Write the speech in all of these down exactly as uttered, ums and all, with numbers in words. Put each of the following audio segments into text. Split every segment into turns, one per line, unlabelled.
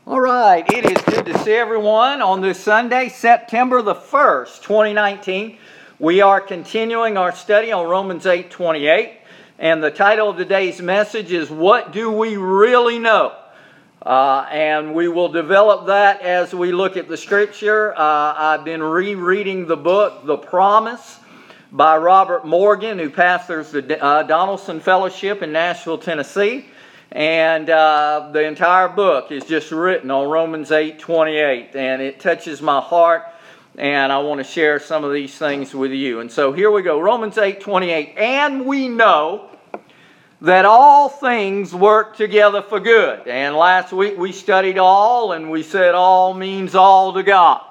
All right, it is good to see everyone on this Sunday, September the first, twenty nineteen. We are continuing our study on Romans eight twenty-eight, and the title of today's message is, What Do We Really Know? Uh, and we will develop that as we look at the Scripture. Uh, I've been rereading the book, The Promise, by Robert Morgan, who pastors the uh, Donaldson Fellowship in Nashville, Tennessee. And uh, the entire book is just written on Romans eight twenty-eight, and it touches my heart, and I want to share some of these things with you. And so here we go, Romans eight twenty-eight. And we know that all things work together for good. And last week we studied all, and we said all means all to God.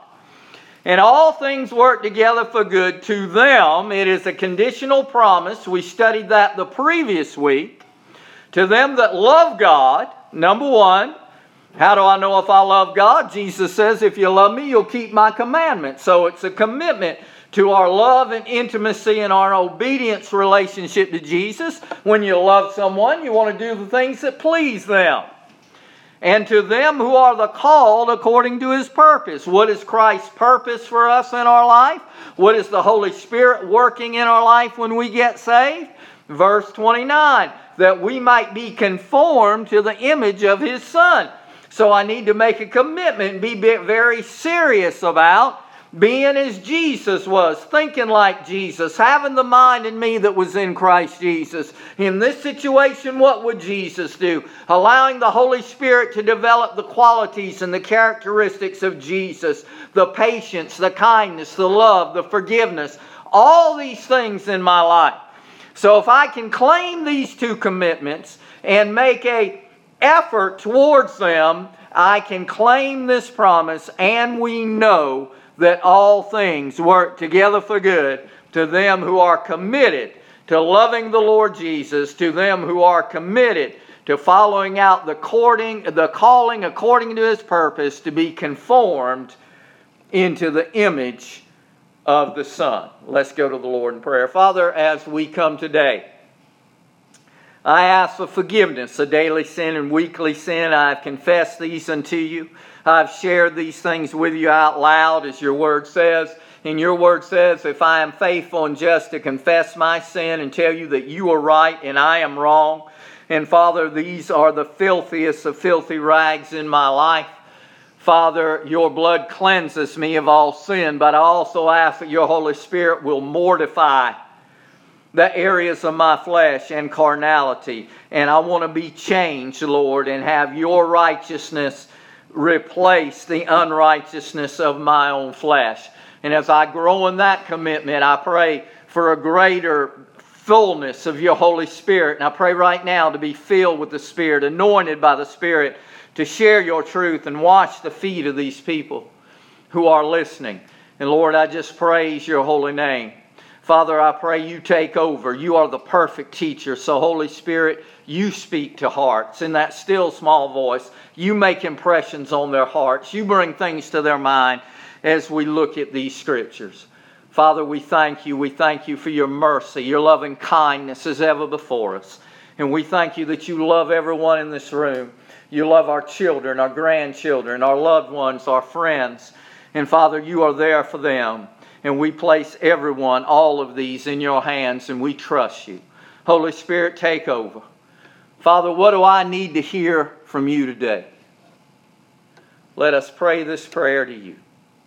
And all things work together for good to them. It is a conditional promise. We studied that the previous week. To them that love God, number one, how do I know if I love God? Jesus says, if you love me, you'll keep my commandments. So it's a commitment to our love and intimacy and our obedience relationship to Jesus. When you love someone, you want to do the things that please them. And to them who are the called according to His purpose. What is Christ's purpose for us in our life? What is the Holy Spirit working in our life when we get saved? Verse twenty-nine, that we might be conformed to the image of His Son. So I need to make a commitment and be very serious about being as Jesus was, thinking like Jesus, having the mind in me that was in Christ Jesus. In this situation, what would Jesus do? Allowing the Holy Spirit to develop the qualities and the characteristics of Jesus, the patience, the kindness, the love, the forgiveness, all these things in my life. So if I can claim these two commitments and make an effort towards them, I can claim this promise, and we know that all things work together for good to them who are committed to loving the Lord Jesus, to them who are committed to following out the calling, the calling according to His purpose to be conformed into the image of the Son. Let's go to the Lord in prayer. Father, as we come today, I ask for forgiveness of daily sin and weekly sin. I've confessed these unto you. I've shared these things with you out loud, as your word says. And your word says, if I am faithful and just to confess my sin and tell you that you are right and I am wrong. And Father, these are the filthiest of filthy rags in my life. Father, your blood cleanses me of all sin, but I also ask that your Holy Spirit will mortify the areas of my flesh and carnality. And I want to be changed, Lord, and have your righteousness replace the unrighteousness of my own flesh. And as I grow in that commitment, I pray for a greater fullness of your Holy Spirit. And I pray right now to be filled with the Spirit, anointed by the Spirit, to share your truth and wash the feet of these people who are listening. And Lord, I just praise your holy name. Father, I pray you take over. You are the perfect teacher. So Holy Spirit, you speak to hearts in that still small voice. You make impressions on their hearts. You bring things to their mind as we look at these scriptures. Father, we thank you. We thank you for your mercy. Your loving kindness is ever before us. And we thank you that you love everyone in this room. You love our children, our grandchildren, our loved ones, our friends. And Father, you are there for them. And we place everyone, all of these, in your hands, and we trust you. Holy Spirit, take over. Father, what do I need to hear from you today? Let us pray this prayer to you.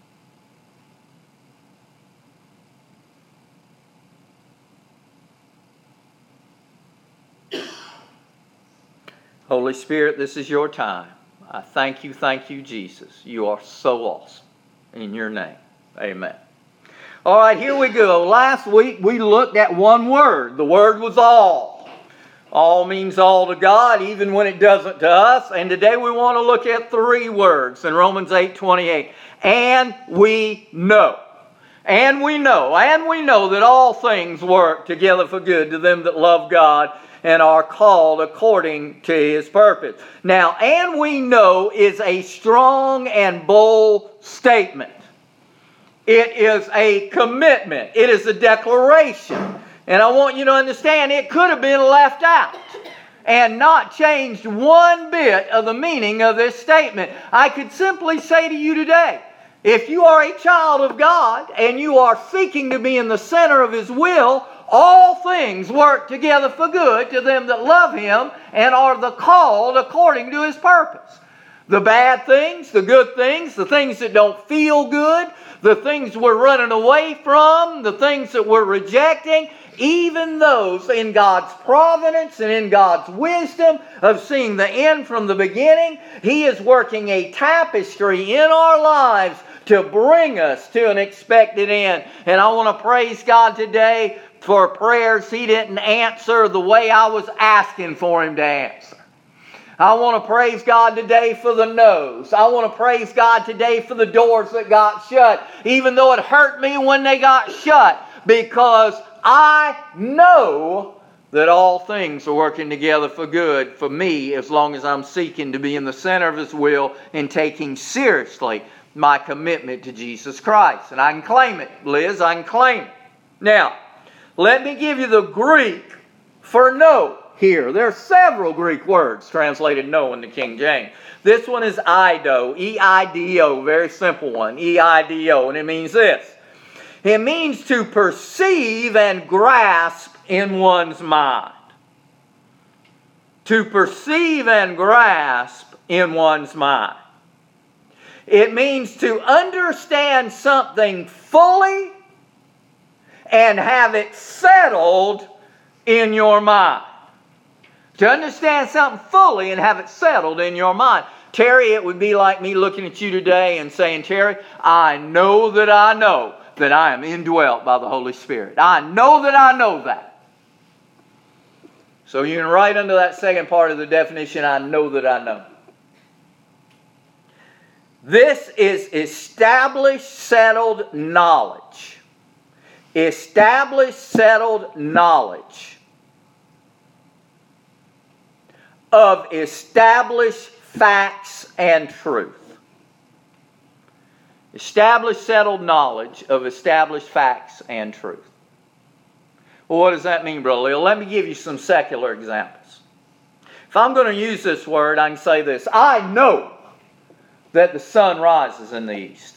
Holy Spirit, this is your time. I thank you, thank you, Jesus. You are so awesome. In your name, amen. All right, here we go. Last week we looked at one word. The word was all. All means all to God, even when it doesn't to us. And today we want to look at three words in Romans eight twenty-eight. And we know. And we know. And we know that all things work together for good to them that love God and are called according to His purpose. Now, and we know is a strong and bold statement. It is a commitment. It is a declaration. And I want you to understand, it could have been left out. and not changed one bit of the meaning of this statement. I could simply say to you today, if you are a child of God and you are seeking to be in the center of His will, all things work together for good to them that love Him and are the called according to His purpose. The bad things, the good things, the things that don't feel good, the things we're running away from, the things that we're rejecting, even those in God's providence and in God's wisdom of seeing the end from the beginning, He is working a tapestry in our lives to bring us to an expected end. And I want to praise God today for prayers He didn't answer the way I was asking for Him to answer. I want to praise God today for the no's. I want to praise God today for the doors that got shut, even though it hurt me when they got shut, because I know that all things are working together for good for me as long as I'm seeking to be in the center of His will and taking seriously my commitment to Jesus Christ. And I can claim it, Liz, I can claim it. Now, let me give you the Greek for no here. There are several Greek words translated no in the King James. This one is eido, E I D O, very simple one, E I D O, and it means this. It means to perceive and grasp in one's mind. To perceive and grasp in one's mind. It means to understand something fully and have it settled in your mind. To understand something fully and have it settled in your mind. Terry, it would be like me looking at you today and saying, Terry, I know that I know that I am indwelt by the Holy Spirit. I know that I know that. So you can write under that second part of the definition, I know that I know. This is established, settled knowledge. Established, settled knowledge of established facts and truth. Established, settled knowledge of established facts and truth. Well, what does that mean, Brother Leo? Let me give you some secular examples. If I'm going to use this word, I can say this. I know that the sun rises in the east.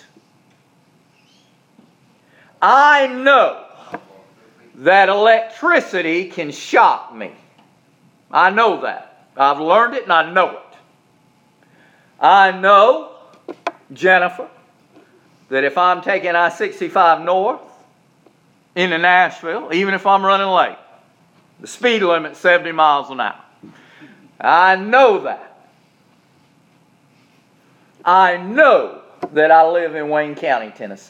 I know that electricity can shock me. I know that. I've learned it and I know it. I know, Jennifer, that if I'm taking I sixty-five north into Nashville, even if I'm running late, the speed limit's seventy miles an hour. I know that. I know that I live in Wayne County, Tennessee.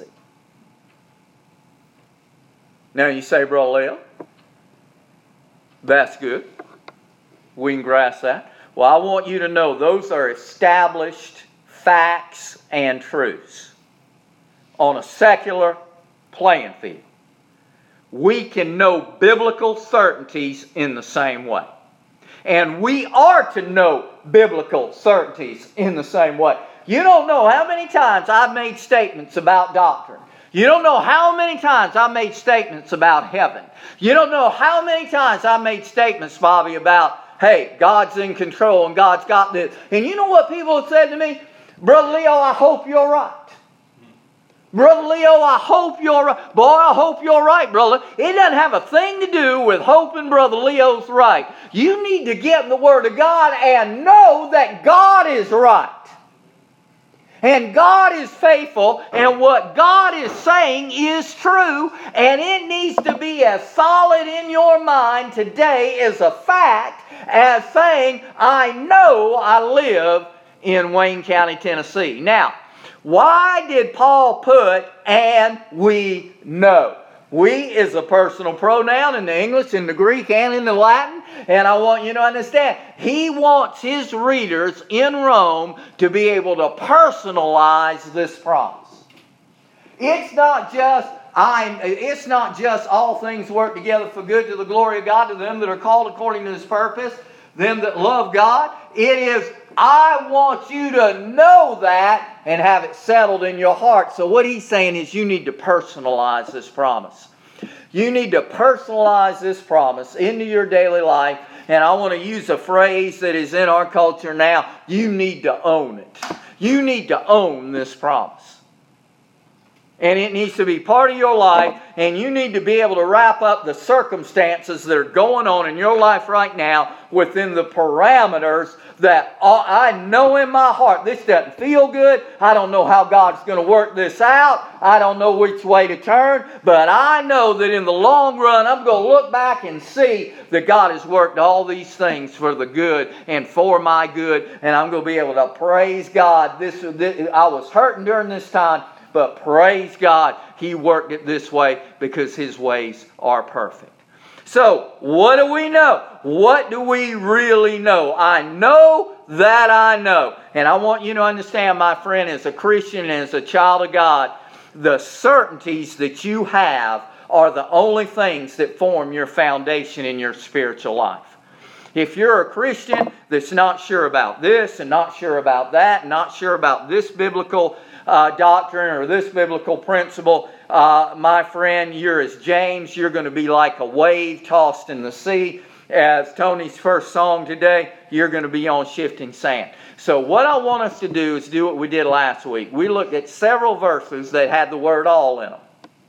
Now you say, Brother Leo, that's good. We can grasp that. Well, I want you to know those are established facts and truths on a secular playing field. We can know biblical certainties in the same way. And we are to know biblical certainties in the same way. You don't know how many times I've made statements about doctrine. You don't know how many times I've made statements about heaven. You don't know how many times I've made statements, Bobby, about, hey, God's in control and God's got this. And you know what people have said to me? Brother Leo, I hope you're right. Brother Leo, I hope you're right. Boy, I hope you're right, brother. It doesn't have a thing to do with hoping Brother Leo's right. You need to get in the Word of God and know that God is right. And God is faithful, and what God is saying is true, and it needs to be as solid in your mind today as a fact as saying, I know I live in Wayne County, Tennessee. Now, why did Paul put, and we know? We is a personal pronoun in the English, in the Greek, and in the Latin. And I want you to understand, he wants his readers in Rome to be able to personalize this promise. It's not just, I. It's not just all things work together for good to the glory of God to them that are called according to His purpose, them that love God. It is, I want you to know that and have it settled in your heart. So what he's saying is you need to personalize this promise. You need to personalize this promise into your daily life And I want to use a phrase that is in our culture now. You need to own it. You need to own this promise. And it needs to be part of your life, and you need to be able to wrap up the circumstances that are going on in your life right now within the parameters that I know in my heart. This doesn't feel good. I don't know how God's going to work this out. I don't know which way to turn. But I know that in the long run, I'm going to look back and see that God has worked all these things for the good and for my good. And I'm going to be able to praise God. This, this I was hurting during this time. But praise God, He worked it this way because His ways are perfect. So, what do we know? What do we really know? I know that I know. And I want you to understand, my friend, as a Christian and as a child of God, the certainties that you have are the only things that form your foundation in your spiritual life. If you're a Christian that's not sure about this and not sure about that, and not sure about this biblical Uh, doctrine or this biblical principle, uh, my friend, you're as James. You're going to be like a wave tossed in the sea. As Tony's first song today, you're going to be on shifting sand. So what I want us to do is do what we did last week. We looked at several verses that had the word all in them.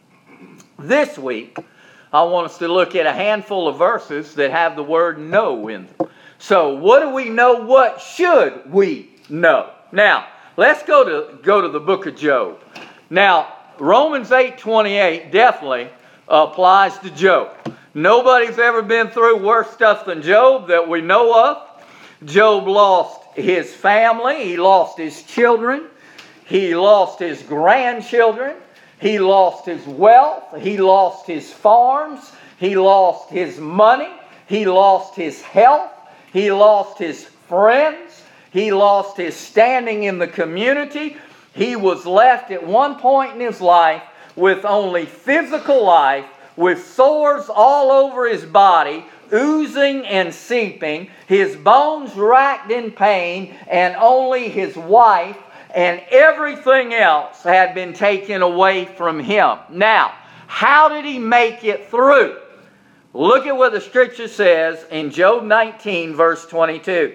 This week, I want us to look at a handful of verses that have the word no in them. So what do we know? What should we know? Now, let's go to go to the book of Job. Now, Romans eight twenty-eight definitely applies to Job. Nobody's ever been through worse stuff than Job that we know of. Job lost his family. He lost his children. He lost his grandchildren. He lost his wealth. He lost his farms. He lost his money. He lost his health. He lost his friends. He lost his standing in the community. He was left at one point in his life with only physical life, with sores all over his body, oozing and seeping, his bones racked in pain, and only his wife and everything else had been taken away from him. Now, how did he make it through? Look at what the Scripture says in Job nineteen, verse twenty-two.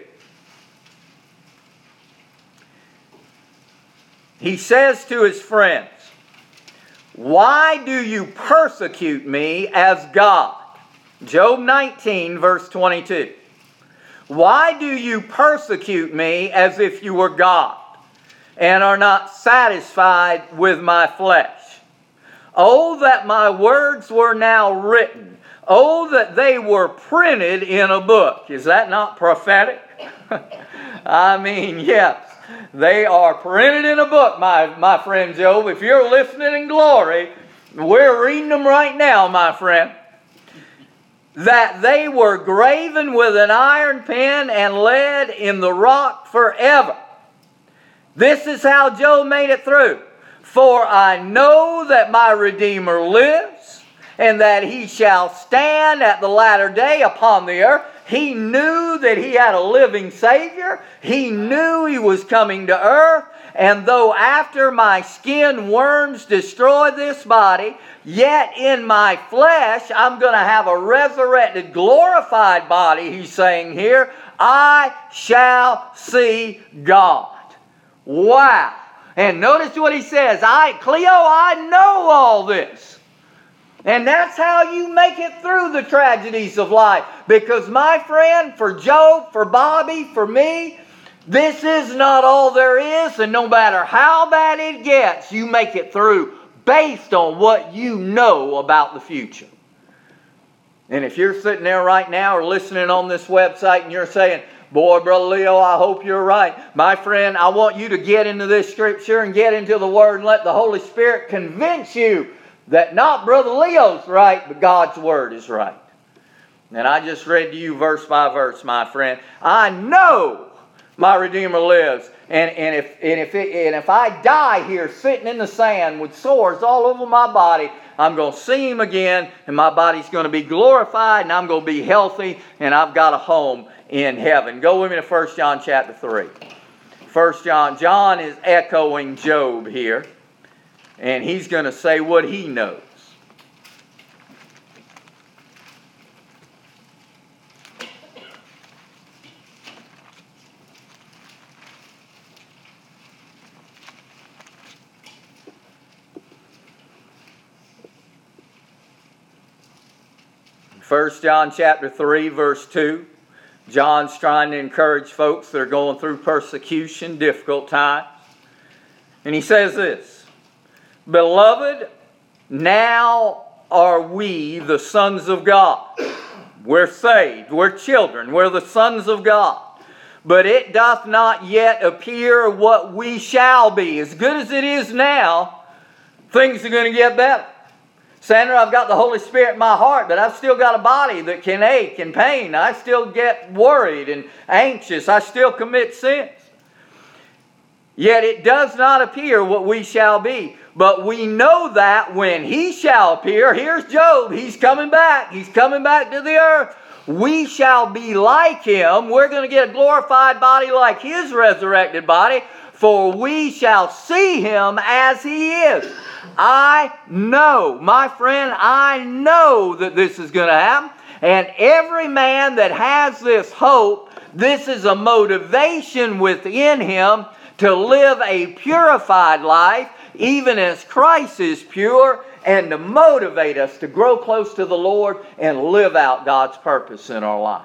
He says to his friends, "Why do you persecute me as God?" Job nineteen, verse twenty-two. "Why do you persecute me as if you were God, and are not satisfied with my flesh? Oh, that my words were now written. Oh, that they were printed in a book." Is that not prophetic? I mean, yes. They are printed in a book, my, my friend Job. If you're listening in glory, we're reading them right now, my friend. "That they were graven with an iron pen and lead in the rock forever." This is how Job made it through. "For I know that my Redeemer lives, and that He shall stand at the latter day upon the earth." He knew that he had a living Savior. He knew he was coming to earth. "And though after my skin worms destroy this body, yet in my flesh I'm going to have a resurrected, glorified body," he's saying here, "I shall see God." Wow. And notice what he says. I, Cleo, I know all this. And that's how you make it through the tragedies of life. Because my friend, for Job, for Bobby, for me, this is not all there is. And no matter how bad it gets, you make it through based on what you know about the future. And if you're sitting there right now or listening on this website and you're saying, "Boy, Brother Leo, I hope you're right." My friend, I want you to get into this Scripture and get into the Word and let the Holy Spirit convince you that not Brother Leo's right, but God's Word is right. And I just read to you verse by verse, my friend. I know my Redeemer lives. And, and, if, and, if it, and if I die here sitting in the sand with sores all over my body, I'm going to see Him again, and my body's going to be glorified, and I'm going to be healthy, and I've got a home in heaven. Go with me to First John chapter three. First John. John is echoing Job here. And he's going to say what he knows. First John chapter three, verse two. John's trying to encourage folks that are going through persecution, difficult times. And he says this, Beloved, now are we the sons of God. We're saved. We're children. We're the sons of God. But it doth not yet appear what we shall be. As good as it is now, things are going to get better. Sandra, I've got the Holy Spirit in my heart, but I've still got a body that can ache and pain. I still get worried and anxious. I still commit sins. Yet it does not appear what we shall be. But we know that when He shall appear, here's Job, he's coming back. He's coming back to the earth. We shall be like Him. We're going to get a glorified body like His resurrected body. For we shall see Him as He is. I know, my friend, I know that this is going to happen. And every man that has this hope, this is a motivation within him to live a purified life, even as Christ is pure, and to motivate us to grow close to the Lord and live out God's purpose in our life.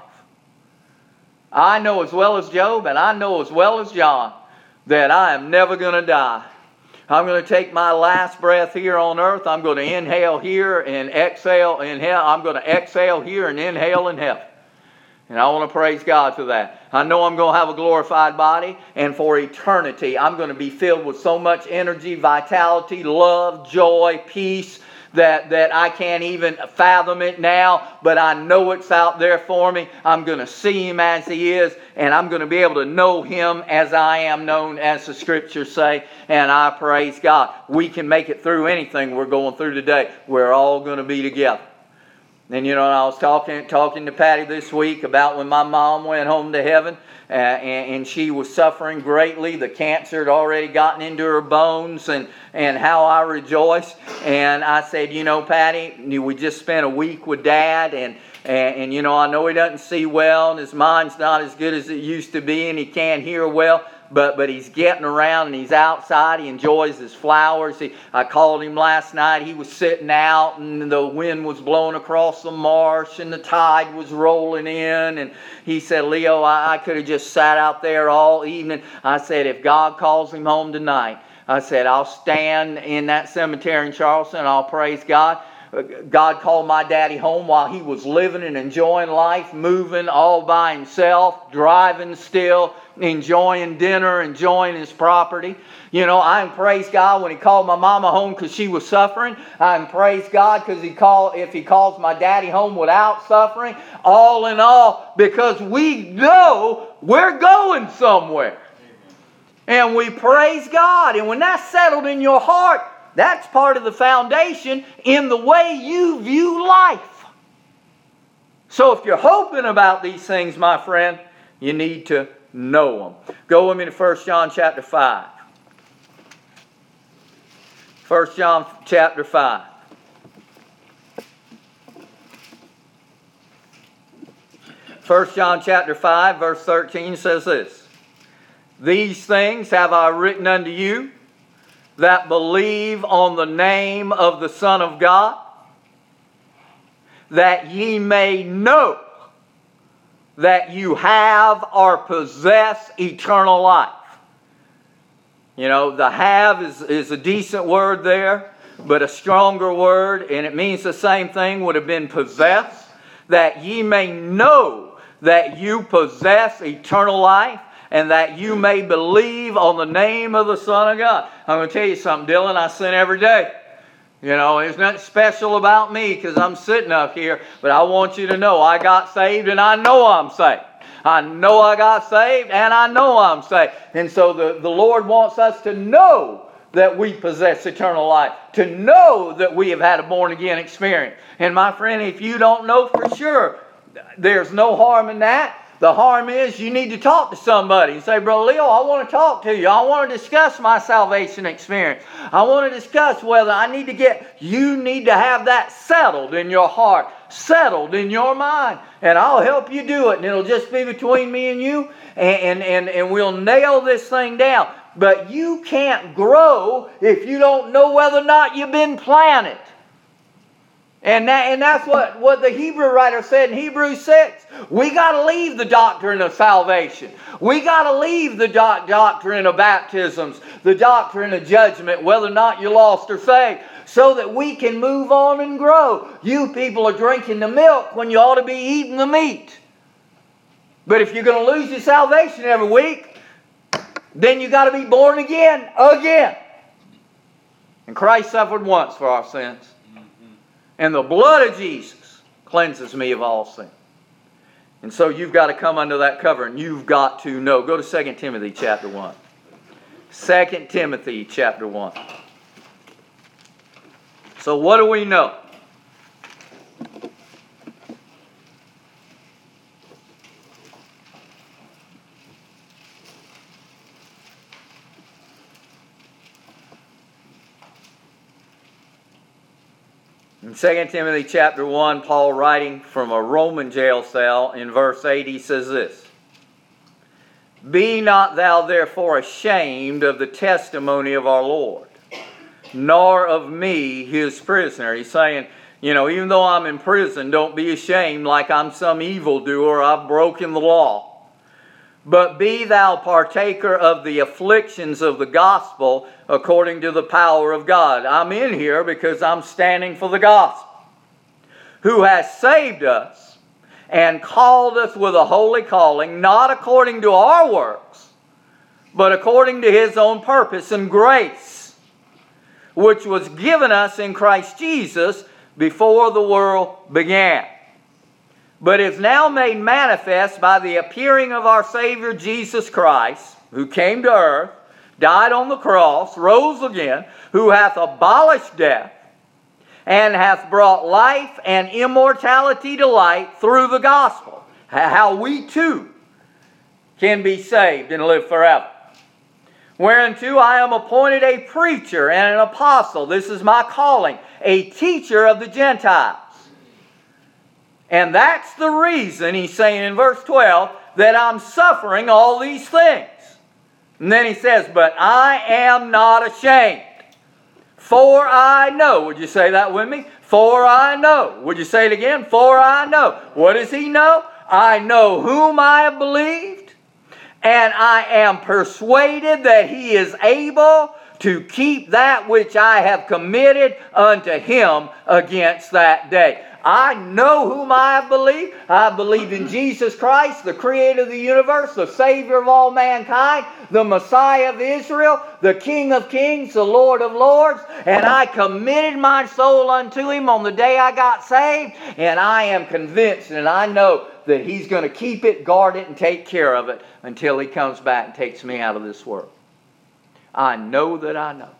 I know as well as Job, and I know as well as John, that I am never going to die. I'm going to take my last breath here on earth. I'm going to inhale here and exhale in hell. I'm going to exhale here and inhale in heaven. And I want to praise God for that. I know I'm going to have a glorified body, and for eternity I'm going to be filled with so much energy, vitality, love, joy, peace, that, that I can't even fathom it now, but I know it's out there for me. I'm going to see Him as He is, and I'm going to be able to know Him as I am known, as the Scriptures say, and I praise God. We can make it through anything we're going through today. We're all going to be together. And you know, I was talking talking to Patty this week about when my mom went home to heaven, uh, and, and she was suffering greatly. The cancer had already gotten into her bones, and, and how I rejoiced. And I said, you know, Patty, we just spent a week with Dad, and, and, and you know, I know he doesn't see well, and his mind's not as good as it used to be, and he can't hear well. But but he's getting around and he's outside. He enjoys his flowers. He, I called him last night. He was sitting out and the wind was blowing across the marsh and the tide was rolling in. And he said, Leo, I, I could have just sat out there all evening. I said, if God calls him home tonight, I said, I'll stand in that cemetery in Charleston and I'll praise God. God called my daddy home while he was living and enjoying life, moving all by himself, driving still, enjoying dinner, enjoying his property. You know, I can praise God when he called my mama home because she was suffering. I can praise God because he called if he calls my daddy home without suffering. All in all, because we know we're going somewhere. And we praise God. And when that's settled in your heart, that's part of the foundation in the way you view life. So if you're hoping about these things, my friend, you need to know them. Go with me to First John chapter five. First John chapter five. First John chapter five, verse thirteen says this. These things have I written unto you, that believe on the name of the Son of God, that ye may know that you have or possess eternal life. You know, the have is, is a decent word there, but a stronger word, and it means the same thing, would have been possess, that ye may know that you possess eternal life, and that you may believe on the name of the Son of God. I'm going to tell you something, Dylan. I sin every day. You know, there's nothing special about me because I'm sitting up here. But I want you to know I got saved and I know I'm saved. I know I got saved and I know I'm saved. And so the, the Lord wants us to know that we possess eternal life. To know that we have had a born-again experience. And my friend, if you don't know for sure, there's no harm in that. The harm is you need to talk to somebody and say, Brother Leo, I want to talk to you. I want to discuss my salvation experience. I want to discuss whether I need to get, you need to have that settled in your heart, settled in your mind. And I'll help you do it. And it'll just be between me and you. And, and, and we'll nail this thing down. But you can't grow if you don't know whether or not you've been planted. And, that, and that's what, what the Hebrew writer said in Hebrews six. We got to leave the doctrine of salvation. We got to leave the doc- doctrine of baptisms, the doctrine of judgment, whether or not you're lost or saved, so that we can move on and grow. You people are drinking the milk when you ought to be eating the meat. But if you're going to lose your salvation every week, then you got to be born again, again. And Christ suffered once for our sins. And the blood of Jesus cleanses me of all sin. And so you've got to come under that cover, and you've got to know. Go to Second Timothy chapter one. Second Timothy chapter one. So what do we know? In Second Timothy chapter one, Paul writing from a Roman jail cell in verse eight, he says this: Be not thou therefore ashamed of the testimony of our Lord, nor of me his prisoner. He's saying, you know, even though I'm in prison, don't be ashamed like I'm some evildoer, I've broken the law. But be thou partaker of the afflictions of the gospel according to the power of God. I'm in here because I'm standing for the gospel. Who has saved us and called us with a holy calling, not according to our works, but according to His own purpose and grace, which was given us in Christ Jesus before the world began, but is now made manifest by the appearing of our Savior Jesus Christ, who came to earth, died on the cross, rose again, who hath abolished death, and hath brought life and immortality to light through the gospel. How we too can be saved and live forever. Whereunto I am appointed a preacher and an apostle. This is my calling, a teacher of the Gentiles. And that's the reason, he's saying in verse twelve, that I'm suffering all these things. And then he says, but I am not ashamed. For I know. Would you say that with me? For I know. Would you say it again? For I know. What does he know? I know whom I have believed, and I am persuaded that he is able to keep that which I have committed unto him against that day. I know whom I have believed. I believe in Jesus Christ, the Creator of the universe, the Savior of all mankind, the Messiah of Israel, the King of kings, the Lord of lords. And I committed my soul unto Him on the day I got saved. And I am convinced and I know that He's going to keep it, guard it, and take care of it until He comes back and takes me out of this world. I know that I know.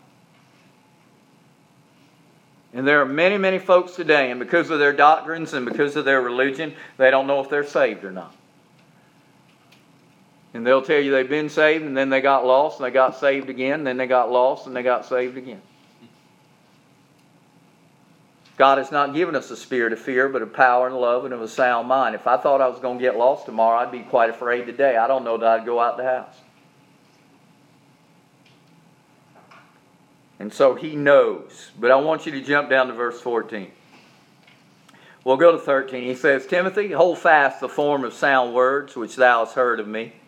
And there are many, many folks today, and because of their doctrines and because of their religion, they don't know if they're saved or not. And they'll tell you they've been saved, and then they got lost, and they got saved again, and then they got lost, and they got saved again. God has not given us a spirit of fear, but of power and love and of a sound mind. If I thought I was going to get lost tomorrow, I'd be quite afraid today. I don't know that I'd go out the house. And so He knows. But I want you to jump down to verse fourteen. We'll go to thirteen. He says, Timothy, hold fast the form of sound words which thou hast heard of me,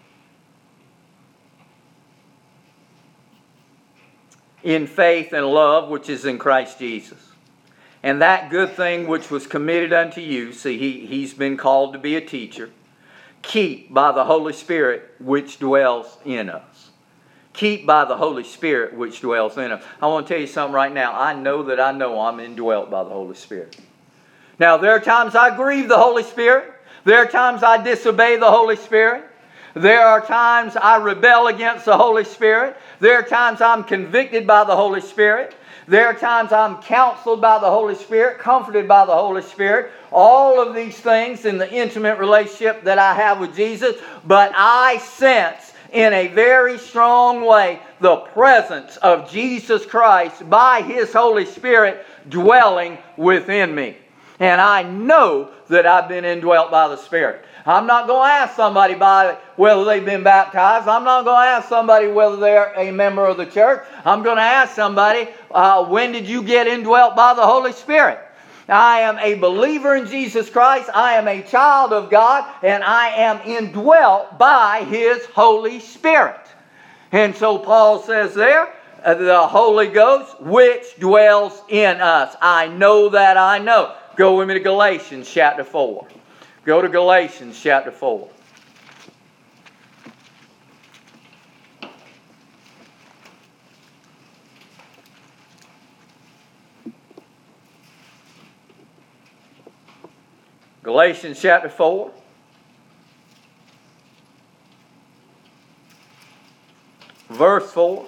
in faith and love which is in Christ Jesus. And that good thing which was committed unto you, see, he, he's been called to be a teacher, keep by the Holy Spirit which dwells in us. Keep by the Holy Spirit which dwells in us. I want to tell you something right now. I know that I know I'm indwelt by the Holy Spirit. Now, there are times I grieve the Holy Spirit. There are times I disobey the Holy Spirit. There are times I rebel against the Holy Spirit. There are times I'm convicted by the Holy Spirit. There are times I'm counseled by the Holy Spirit, comforted by the Holy Spirit. All of these things in the intimate relationship that I have with Jesus. But I sense in a very strong way the presence of Jesus Christ by His Holy Spirit dwelling within me. And I know that I've been indwelt by the Spirit. I'm not going to ask somebody by whether they've been baptized. I'm not going to ask somebody whether they're a member of the church. I'm going to ask somebody, uh, when did you get indwelt by the Holy Spirit? I am a believer in Jesus Christ. I am a child of God, and I am indwelt by His Holy Spirit. And so Paul says there, uh, the Holy Ghost, which dwells in us. I know that I know. Go with me to Galatians chapter four. Go to Galatians chapter four. Galatians chapter four. Verse four.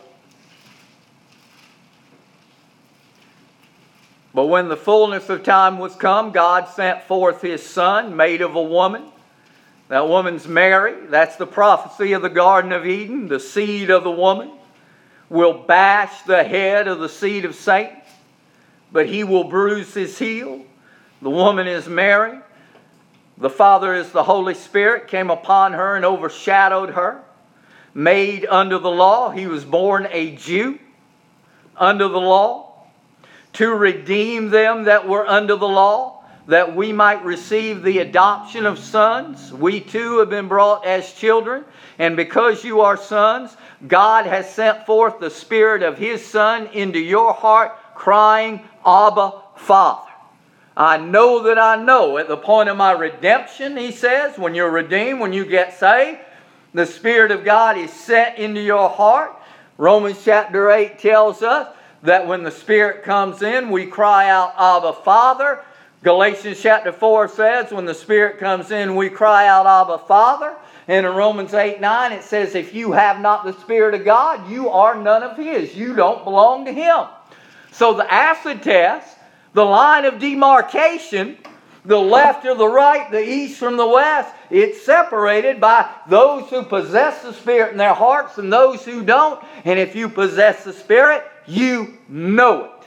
But when the fullness of time was come, God sent forth His Son, made of a woman. That woman's Mary. That's the prophecy of the Garden of Eden. The seed of the woman will bash the head of the seed of Satan, but he will bruise his heel. The woman is Mary. The Father is the Holy Spirit, came upon her and overshadowed her. Made under the law, He was born a Jew under the law, to redeem them that were under the law, that we might receive the adoption of sons. We too have been brought as children, and because you are sons, God has sent forth the Spirit of His Son into your heart, crying, Abba, Father. I know that I know at the point of my redemption, he says, when you're redeemed, when you get saved, the Spirit of God is set into your heart. Romans chapter eight tells us that when the Spirit comes in, we cry out, Abba, Father. Galatians chapter four says, when the Spirit comes in, we cry out, Abba, Father. And in Romans eight nine, it says, if you have not the Spirit of God, you are none of His. You don't belong to Him. So the acid test, the line of demarcation, the left or the right, the east from the west, it's separated by those who possess the Spirit in their hearts and those who don't. And if you possess the Spirit, you know it.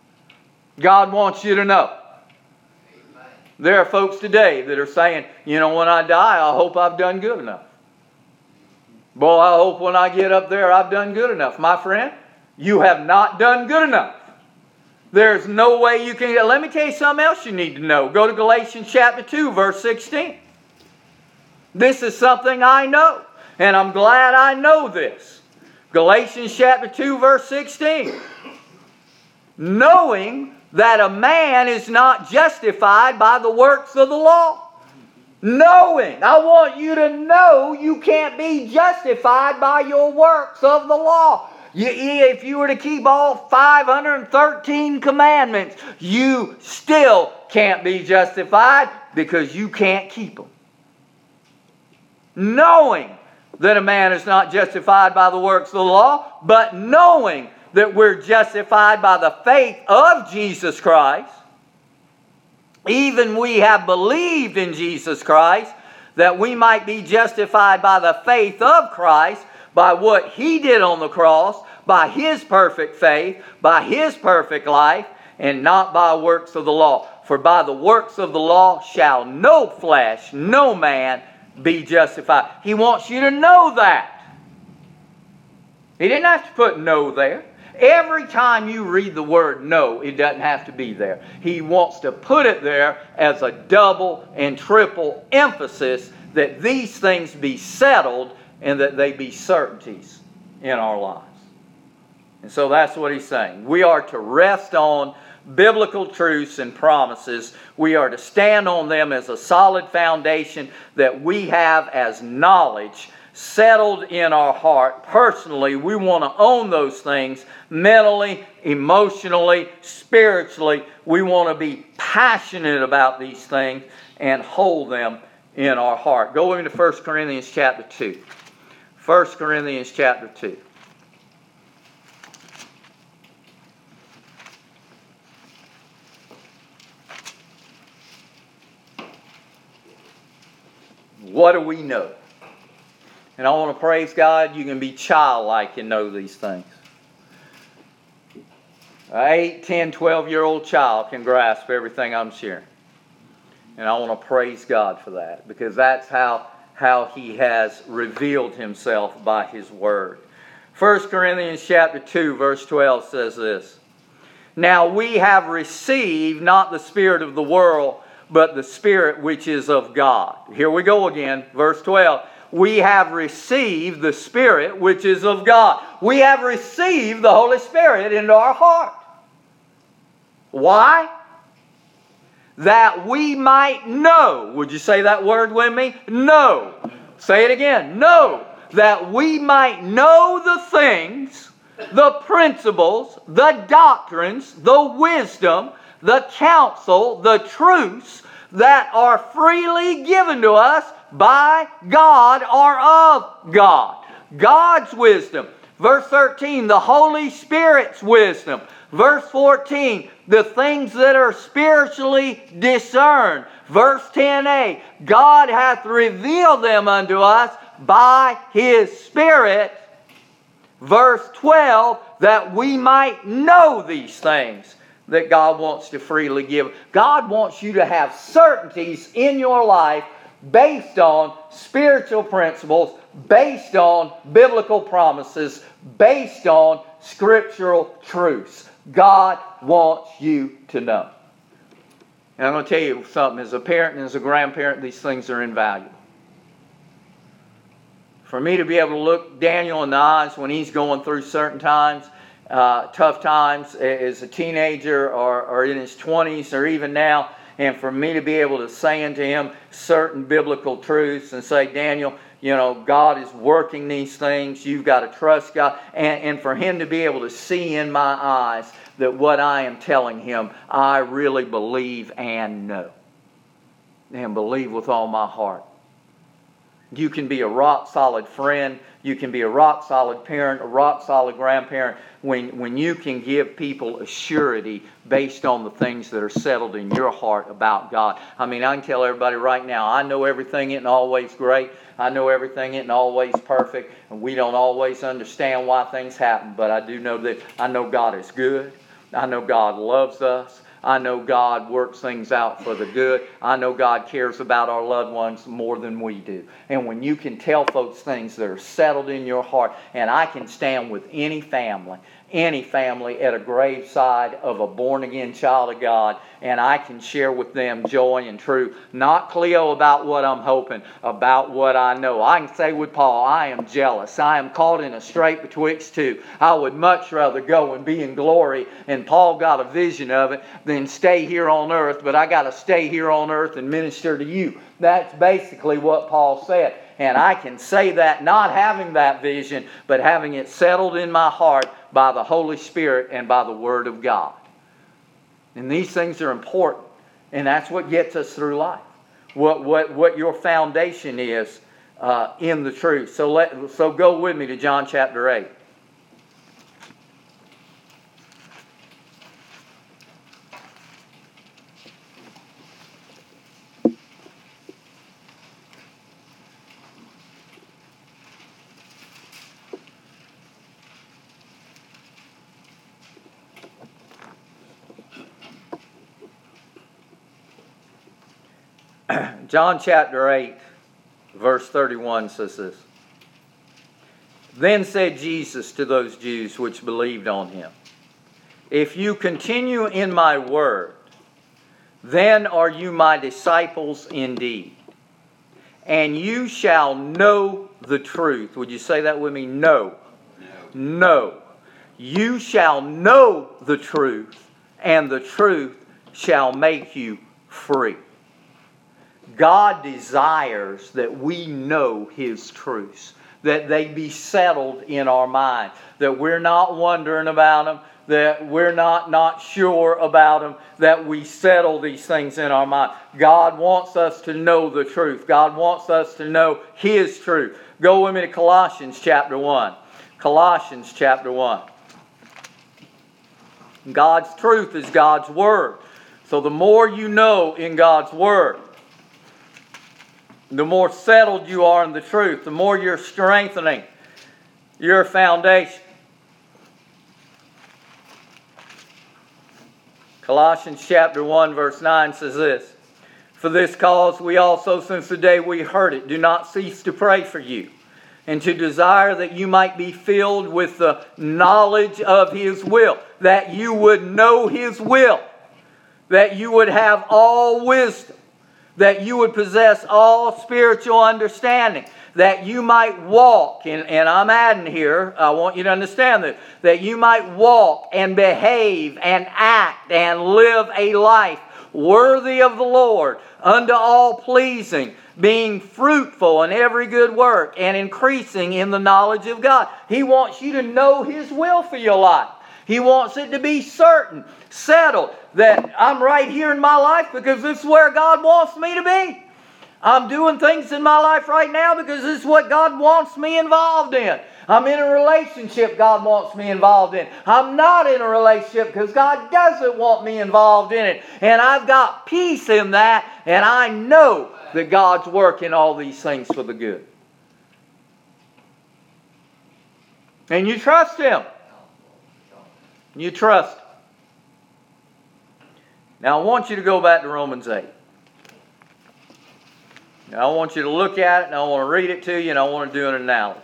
God wants you to know. There are folks today that are saying, you know, when I die, I hope I've done good enough. Boy, I hope when I get up there, I've done good enough. My friend, you have not done good enough. There's no way you can. Let me tell you something else you need to know. Go to Galatians chapter two, verse sixteen. This is something I know, and I'm glad I know this. Galatians chapter two, verse sixteen. Knowing that a man is not justified by the works of the law. Knowing. I want you to know you can't be justified by your works of the law. You, if you were to keep all five hundred thirteen commandments, you still can't be justified because you can't keep them. Knowing that a man is not justified by the works of the law, but knowing that we're justified by the faith of Jesus Christ, even we have believed in Jesus Christ, that we might be justified by the faith of Christ, by what He did on the cross, by His perfect faith, by His perfect life, and not by works of the law. For by the works of the law shall no flesh, no man, be justified. He wants you to know that. He didn't have to put no there. Every time you read the word no, it doesn't have to be there. He wants to put it there as a double and triple emphasis that these things be settled and that they be certainties in our lives. And so that's what he's saying. We are to rest on biblical truths and promises. We are to stand on them as a solid foundation that we have as knowledge settled in our heart. Personally, we want to own those things mentally, emotionally, spiritually. We want to be passionate about these things and hold them in our heart. Go into First Corinthians chapter two. First Corinthians chapter two. What do we know? And I want to praise God, you can be childlike and know these things. An eight, ten, twelve-year-old child can grasp everything I'm sharing. And I want to praise God for that, because that's how, how He has revealed Himself by His Word. First Corinthians chapter two, verse twelve says this. Now we have received not the spirit of the world, but the Spirit which is of God. Here we go again, verse twelve. We have received the Spirit which is of God. We have received the Holy Spirit into our heart. Why? That we might know. Would you say that word with me? Know. Say it again. Know. That we might know the things, the principles, the doctrines, the wisdom, the counsel, the truths that are freely given to us by God or of God. God's wisdom. Verse thirteen, the Holy Spirit's wisdom. Verse fourteen, the things that are spiritually discerned. Verse ten a, God hath revealed them unto us by His Spirit. Verse twelve, that we might know these things that God wants to freely give. God wants you to have certainties in your life based on spiritual principles, based on biblical promises, based on scriptural truths. God wants you to know. And I'm going to tell you something. As a parent and as a grandparent, these things are invaluable. For me to be able to look Daniel in the eyes when he's going through certain times, uh, tough times as a teenager or, or in his twenties or even now, and for me to be able to say unto him certain biblical truths and say, Daniel, you know, God is working these things. You've got to trust God. And, and for him to be able to see in my eyes that what I am telling him, I really believe and know. And believe with all my heart. You can be a rock-solid friend. You can be a rock-solid parent, a rock-solid grandparent, when, when you can give people a surety based on the things that are settled in your heart about God. I mean, I can tell everybody right now, I know everything isn't always great. I know everything isn't always perfect. And we don't always understand why things happen. But I do know that I know God is good. I know God loves us. I know God works things out for the good. I know God cares about our loved ones more than we do. And when you can tell folks things that are settled in your heart, and I can stand with any family, any family at a graveside of a born-again child of God, and I can share with them joy and truth. Not Cleo about what I'm hoping, about what I know. I can say with Paul, I am jealous. I am caught in a strait betwixt two. I would much rather go and be in glory, and Paul got a vision of it, than stay here on earth, but I got to stay here on earth and minister to you. That's basically what Paul said. And I can say that not having that vision, but having it settled in my heart by the Holy Spirit and by the Word of God. And these things are important. And that's what gets us through life. What, what, what your foundation is uh, in the truth. So, let, so go with me to John chapter eight. John chapter eight, verse thirty-one says this. Then said Jesus to those Jews which believed on him, if you continue in my word, then are you my disciples indeed. And you shall know the truth. Would you say that with me? Know. No. Know. You shall know the truth, and the truth shall make you free. God desires that we know His truths, that they be settled in our mind, that we're not wondering about them, that we're not, not sure about them, that we settle these things in our mind. God wants us to know the truth. God wants us to know His truth. Go with me to Colossians chapter one. Colossians chapter one. God's truth is God's Word. So the more you know in God's Word, the more settled you are in the truth, the more you're strengthening your foundation. Colossians chapter one verse nine says this, for this cause we also, since the day we heard it, do not cease to pray for you, and to desire that you might be filled with the knowledge of His will, that you would know His will, that you would have all wisdom, that you would possess all spiritual understanding, that you might walk, and, and I'm adding here, I want you to understand this, that you might walk and behave and act and live a life worthy of the Lord, unto all pleasing, being fruitful in every good work and increasing in the knowledge of God. He wants you to know His will for your life. He wants it to be certain, settled, that I'm right here in my life because this is where God wants me to be. I'm doing things in my life right now because this is what God wants me involved in. I'm in a relationship God wants me involved in. I'm not in a relationship because God doesn't want me involved in it. And I've got peace in that, and I know that God's working all these things for the good. And you trust Him. You trust Him. Now I want you to go back to Romans eight. Now I want you to look at it, and I want to read it to you, and I want to do an analogy.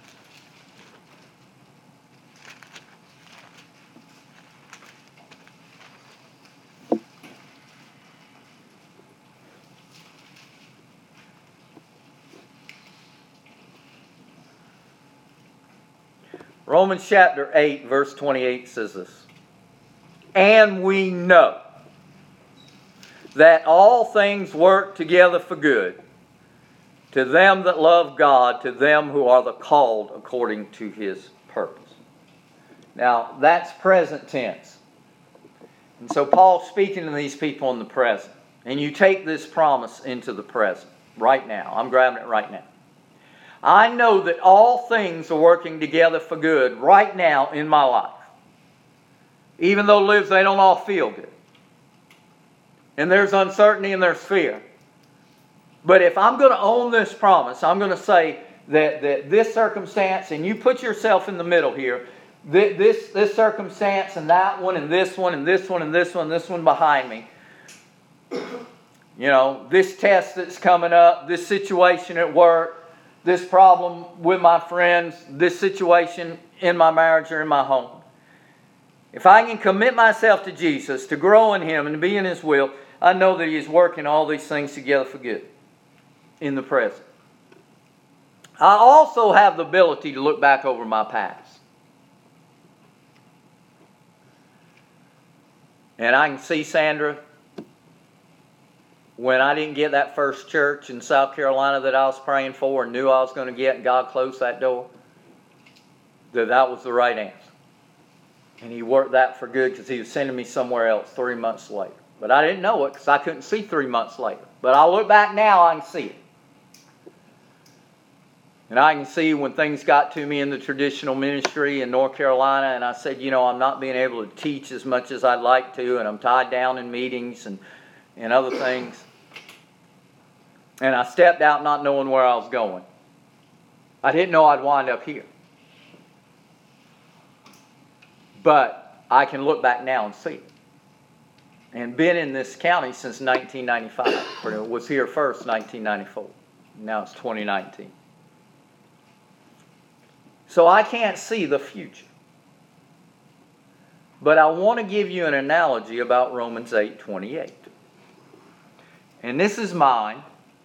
Romans chapter eight, verse twenty-eight says this. And we know that all things work together for good to them that love God, to them who are the called according to His purpose. Now, that's present tense. And so Paul's speaking to these people in the present. And you take this promise into the present right now. I'm grabbing it right now. I know that all things are working together for good right now in my life. Even though lives, they don't all feel good. And there's uncertainty and there's fear. But if I'm going to own this promise, I'm going to say that, that this circumstance, and you put yourself in the middle here, this, this circumstance and that one and this one and this one and this one and this one behind me. You know, this test that's coming up, this situation at work, this problem with my friends, this situation in my marriage or in my home. If I can commit myself to Jesus, to grow in Him and to be in His will, I know that He is working all these things together for good in the present. I also have the ability to look back over my past. And I can see, Sandra, when I didn't get that first church in South Carolina that I was praying for and knew I was going to get, and God closed that door, that that was the right answer. And He worked that for good because He was sending me somewhere else three months later. But I didn't know it because I couldn't see three months later. But I look back now, I can see it. And I can see when things got to me in the traditional ministry in North Carolina, and I said, you know, I'm not being able to teach as much as I'd like to, and I'm tied down in meetings and, and other things. And I stepped out not knowing where I was going. I didn't know I'd wind up here. But I can look back now and see it. And been in this county since nineteen ninety-five. Was here first nineteen ninety-four. Now it's twenty nineteen. So I can't see the future. But I want to give you an analogy about Romans eight twenty-eight. And this is mine.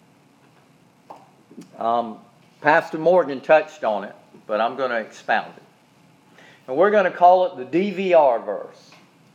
Um, Pastor Morgan touched on it, but I'm going to expound it. And we're going to call it the D V R verse.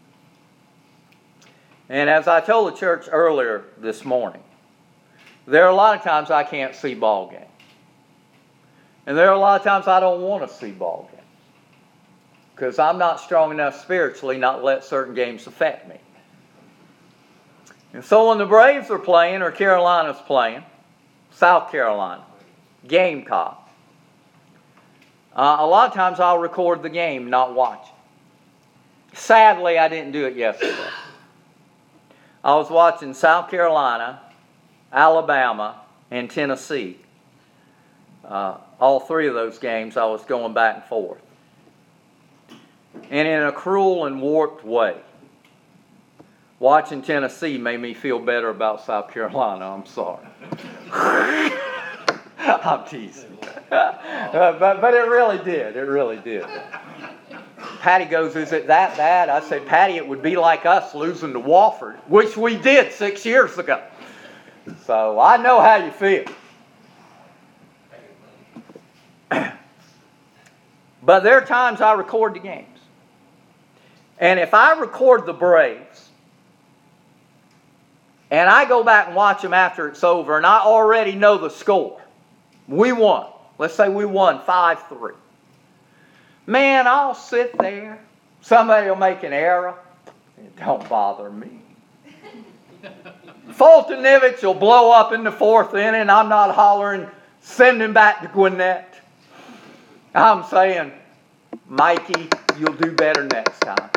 And as I told the church earlier this morning, there are a lot of times I can't see ball games. And there are a lot of times I don't want to see ball games. Because I'm not strong enough spiritually not to let certain games affect me. And so when the Braves are playing or Carolina's playing, South Carolina, Gamecock, uh, a lot of times I'll record the game, not watch it. Sadly, I didn't do it yesterday. I was watching South Carolina, Alabama, and Tennessee. Uh, all three of those games I was going back and forth. And in a cruel and warped way, watching Tennessee made me feel better about South Carolina. I'm sorry. I'm teasing. uh, but, but it really did. It really did. Patty goes, is it that bad? I said, Patty, it would be like us losing to Wofford, which we did six years ago. So I know how you feel. But there are times I record the games. And if I record the Braves, and I go back and watch them after it's over, and I already know the score, we won. Let's say we won five three. Man, I'll sit there. Somebody will make an error. It don't bother me. Fultonevich will blow up in the fourth inning. I'm not hollering, send him back to Gwinnett. I'm saying, Mikey, you'll do better next time.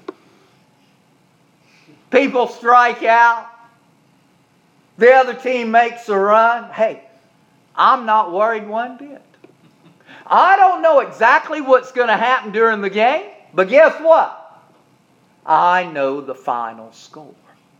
People strike out. The other team makes a run. Hey, I'm not worried one bit. I don't know exactly what's going to happen during the game, but guess what? I know the final score.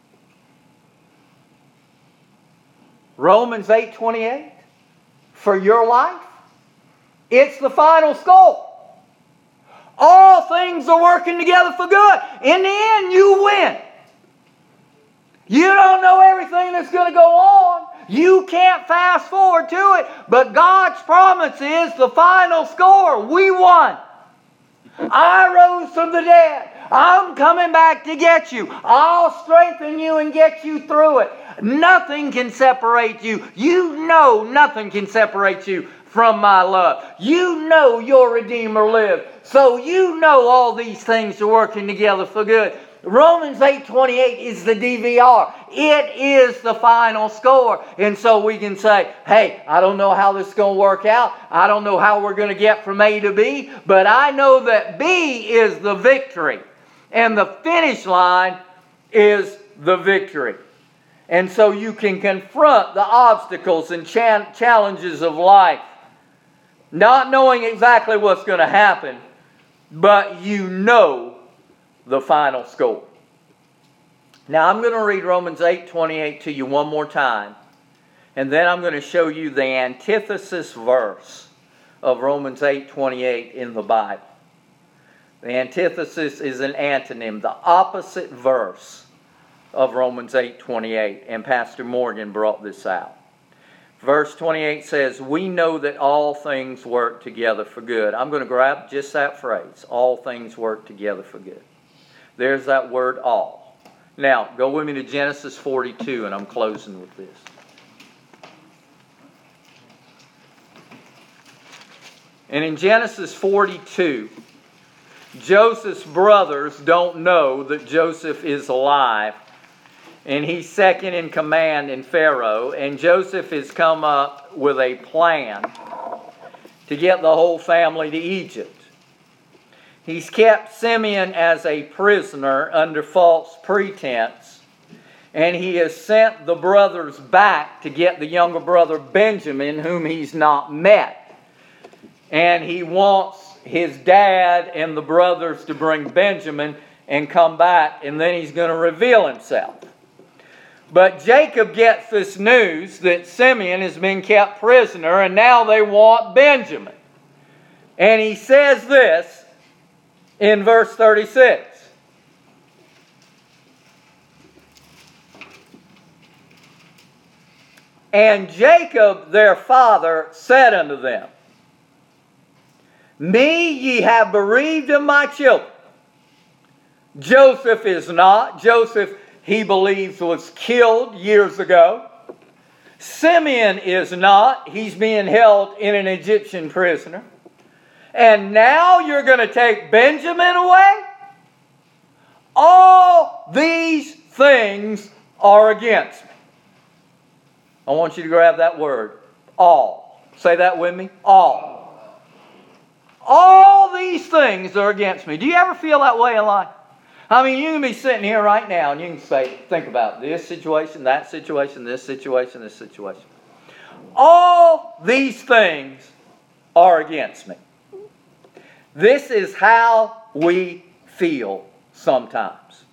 Romans eight twenty-eight, for your life, it's the final score. All things are working together for good. In the end, you win. You don't know everything that's going to go on. You can't fast forward to it. But God's promise is the final score. We won. I rose from the dead. I'm coming back to get you. I'll strengthen you and get you through it. Nothing can separate you. You know nothing can separate you from my love. You know your Redeemer lived. So you know all these things are working together for good. Romans eight twenty-eight is the D V R. It is the final score. And so we can say, hey, I don't know how this is going to work out. I don't know how we're going to get from A to B. But I know that B is the victory. And the finish line is the victory. And so you can confront the obstacles and cha- challenges of life, not knowing exactly what's going to happen, but you know the final score. Now I'm going to read Romans eight twenty-eight to you one more time, and then I'm going to show you the antithesis verse of Romans eight twenty-eight in the Bible. The antithesis is an antonym, the opposite verse of Romans eight twenty-eight, and Pastor Morgan brought this out. Verse twenty-eight says, we know that all things work together for good. I'm going to grab just that phrase, all things work together for good. There's that word all. Now, go with me to Genesis forty-two, and I'm closing with this. And in Genesis forty-two, Joseph's brothers don't know that Joseph is alive, and he's second in command in Pharaoh, and Joseph has come up with a plan to get the whole family to Egypt. He's kept Simeon as a prisoner under false pretense, and he has sent the brothers back to get the younger brother Benjamin, whom he's not met. And he wants his dad and the brothers to bring Benjamin and come back, and then he's going to reveal himself. But Jacob gets this news that Simeon has been kept prisoner, and now they want Benjamin. And he says this in verse thirty-six. And Jacob their father said unto them, me ye have bereaved of my children. Joseph is not. Joseph, he believes, was killed years ago. Simeon is not. He's being held in an Egyptian prisoner. And now you're going to take Benjamin away? All these things are against me. I want you to grab that word. All. Say that with me. All. All these things are against me. Do you ever feel that way in life? I mean, you can be sitting here right now and you can say, think about this situation, that situation, this situation, this situation. All these things are against me. This is how we feel sometimes.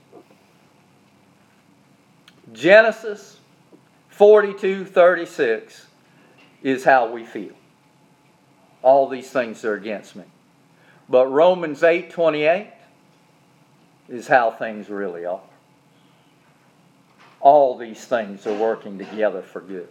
Genesis forty-two thirty-six is how we feel. all these things are against me. But Romans eight twenty-eight is how things really are. All these things are working together for good.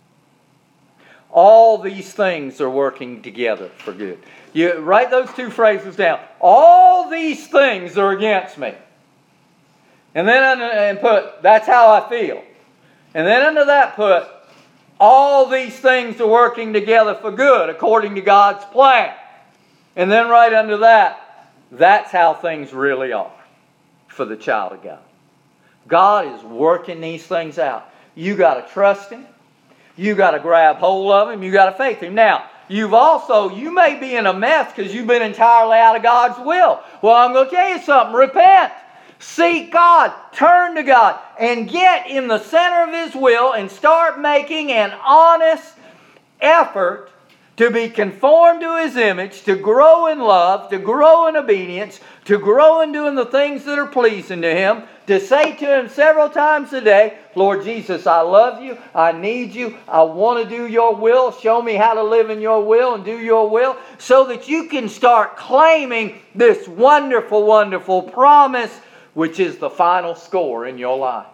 All these things are working together for good. You write those two phrases down. All these things are against me. And then and put, that's how I feel. And then under that put, all these things are working together for good according to God's plan. And then right under that, that's how things really are for the child of God. God is working these things out. You got to trust Him. You got to grab hold of Him. You got to faith Him. Now, you've also, you may be in a mess because you've been entirely out of God's will. Well, I'm going to tell you something. Repent. Seek God. Turn to God. And get in the center of His will and start making an honest effort to be conformed to His image, to grow in love, to grow in obedience, to grow in doing the things that are pleasing to Him, to say to Him several times a day, Lord Jesus, I love You, I need You, I want to do Your will, show me how to live in Your will and do Your will, so that you can start claiming this wonderful, wonderful promise, which is the final score in your life.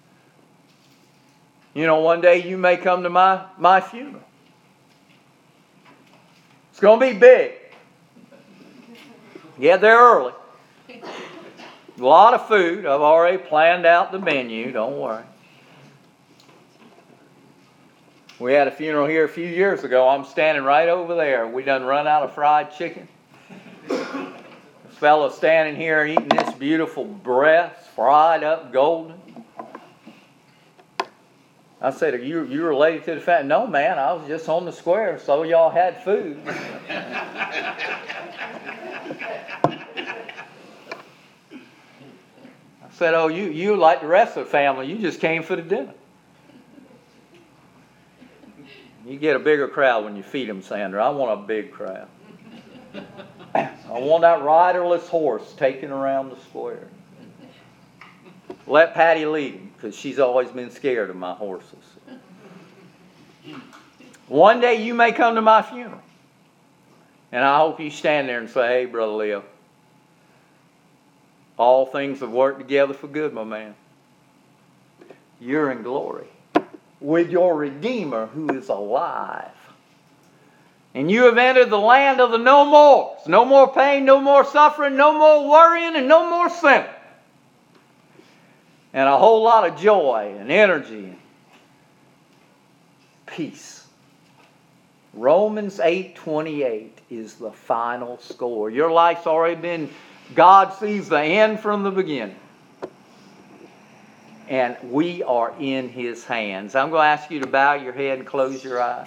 You know, one day you may come to my, my funeral. It's going to be big. Get there early. A lot of food. I've already planned out the menu. Don't worry. We had a funeral here a few years ago. I'm standing right over there. We done run out of fried chicken. This fellow standing here eating this beautiful breast, fried up golden. I said, are you, you related to the family? No, man, I was just on the square, so y'all had food. I said, oh, you, you like the rest of the family, you just came for the dinner. You get a bigger crowd when you feed them, Sandra. I want a big crowd. I want that riderless horse taken around the square. Let Patty lead him, because she's always been scared of my horses. One day you may come to my funeral. And I hope you stand there and say, hey, Brother Leo, all things have worked together for good, my man. You're in glory with your Redeemer who is alive. And you have entered the land of the no mores. No more pain, no more suffering, no more worrying, and no more sin. And a whole lot of joy and energy and peace. Romans eight twenty-eight is the final score. Your life's already been, God sees the end from the beginning. And we are in His hands. I'm going to ask you to bow your head and close your eyes.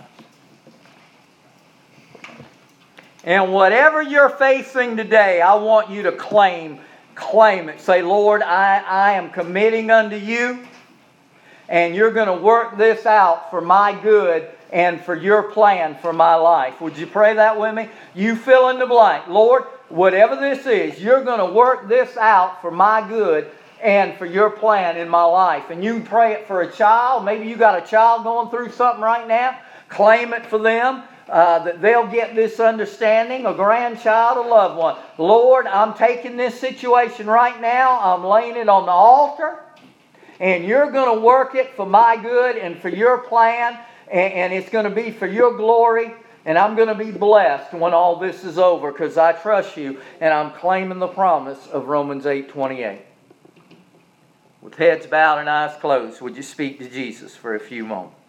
And whatever you're facing today, I want you to claim Claim it. Say, Lord, I, I am committing unto You, and You're going to work this out for my good and for Your plan for my life. Would you pray that with me? You fill in the blank. Lord, whatever this is, You're going to work this out for my good and for Your plan in my life. And you pray it for a child. Maybe you got a child going through something right now. Claim it for them. Uh, that they'll get this understanding, a grandchild, a loved one. Lord, I'm taking this situation right now. I'm laying it on the altar. And You're going to work it for my good and for Your plan. And, and it's going to be for Your glory. And I'm going to be blessed when all this is over because I trust You. And I'm claiming the promise of Romans eight twenty-eight. With heads bowed and eyes closed, would you speak to Jesus for a few moments?